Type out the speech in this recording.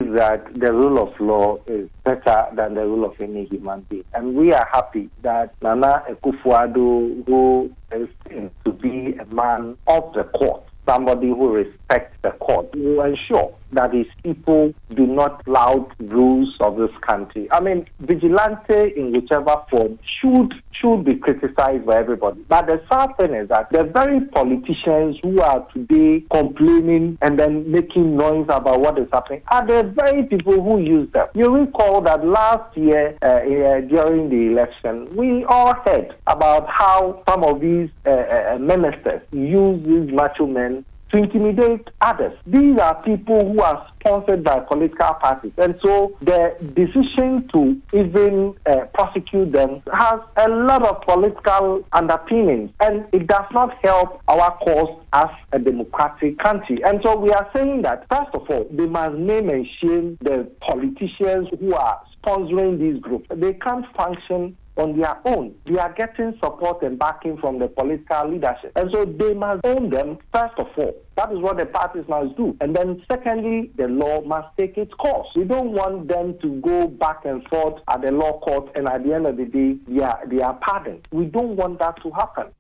believe that the rule of law is better than the rule of any human being. And we are happy that Nana Akufo-Addo, who is to be a man of the court, somebody who respects the court, will ensure that his people do not flout rules of this country. I mean, vigilante in whichever form should be criticized by everybody. But the sad thing is that the very politicians who are today complaining and then making noise about what is happening are the very people who use them. You recall that last year during the election, we all heard about how some of these ministers use these macho men to intimidate others. These are people who are sponsored by political parties. And so the decision to even prosecute them has a lot of political underpinnings. And it does not help our cause as a democratic country. And so we are saying that, first of all, they must name and shame the politicians who are sponsoring these groups. They can't function on their own. They are getting support and backing from the political leadership. And so they must own them, first of all. That is what the parties must do. And then secondly, the law must take its course. We don't want them to go back and forth at the law court and at the end of the day, they are pardoned. We don't want that to happen.